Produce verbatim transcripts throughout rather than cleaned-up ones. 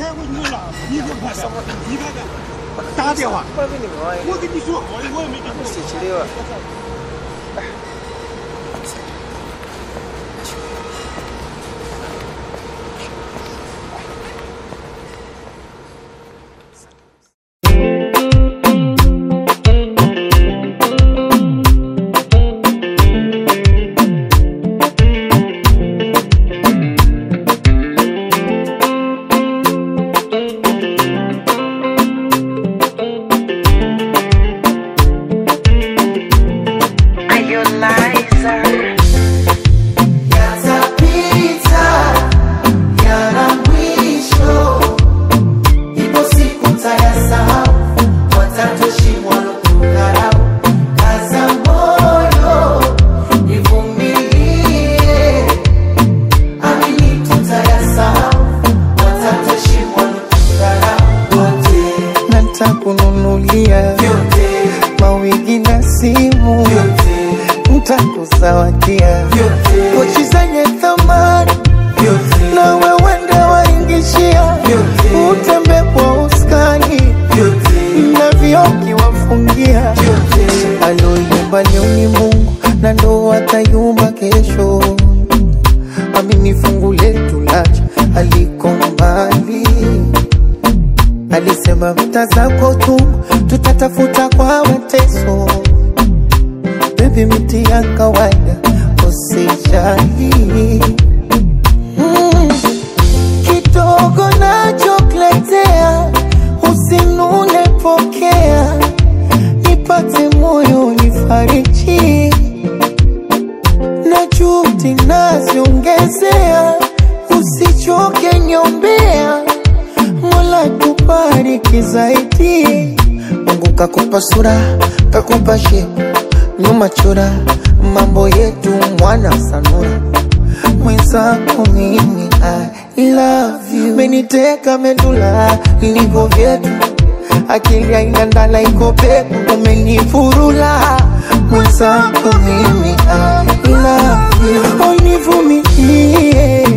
开我你了，你给我看看，你看看，打电话，我跟你说，我我也没跟你说。 Kununulia mawigi na simu, nitakuzawadia pochi zenye thamani, na wewe ndo waingishia, utembe kwa uskani na vioki wafungia. Aloyumba leo ni Mungu na ndo atayumba kesho. Amini fungu letu lacha aliko mbali, alisema vita zako tu tutatafuta kwa mateso. Baby miti ya kawaida usijali, mm. Kidogo nachokletea usinune, pokea, nipate moyo nifariji, na juhudi naziongezea, usichoke nyombea, Mola tubariki zaidi. Mungu kakupa sura, kakupa shepu, nyuma chora, mambo yetu mwana sanura. Mwenzako mimi I love you, meniteka medula niko vyetu, akili ya inandala iko peku, umenifurula. Mwenzako mimi I love you, univumilie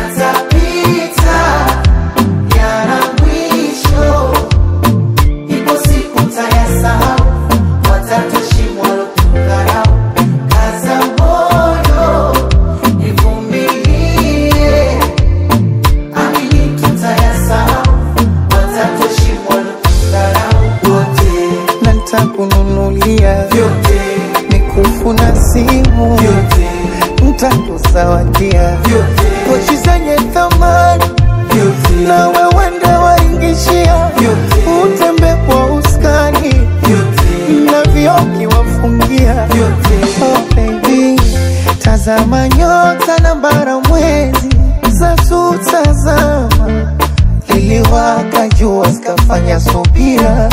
kununulia mikufu na simu, nitakuzawadia pochi zenye thamani, na wewe ndo waingishia, utembe kwa uskani na vioki wafungia. Oh baby, tazama nyota na bara mwezi za tutazama, liliwaka jua zikafanya subira.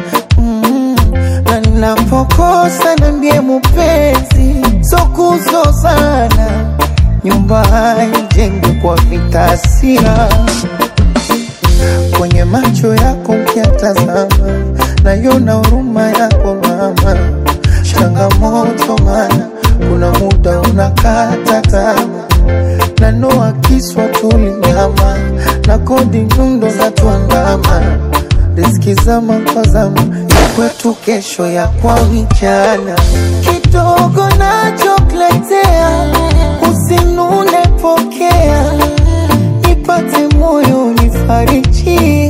Napokosa na mbie mupenzi, so kuzozana, nyumba haijengwi kwa vitasia. Kwenye macho yako ukiatazama, nayona huruma yako mama. Changamoto mana, kuna muda unakata tamaa, na noa kiswa tulinyama, na kodi nyundo za tuandama. Riziki zama kwa zama, kwetu kesho ya kwa vijana. Kidogo nachokletea usinune, pokea, nipate moyo nifariji,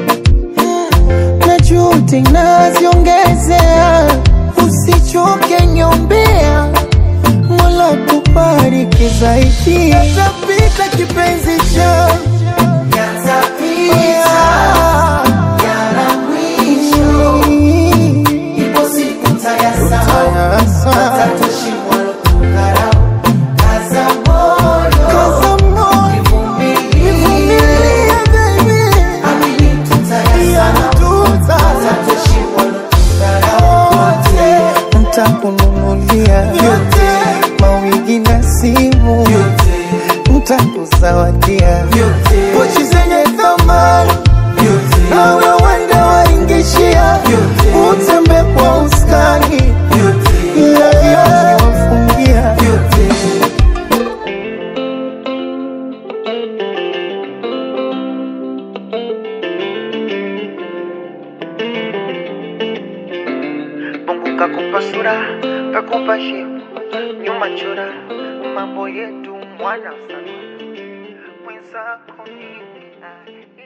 na juhudi naziongezea, usichoke nyombea, Mola tubariki zaidi. Yatapita kipenzi changu, yatapita kununulia mawigi na simu, nitakuzawadia pochi zenye thamani, na wewe ndo waingishia, utembe kwa uskani na vioki wafungia. kakupa sura, kakupa shepu, nyuma chora, mambo yetu mwana sana. Mwenzako nini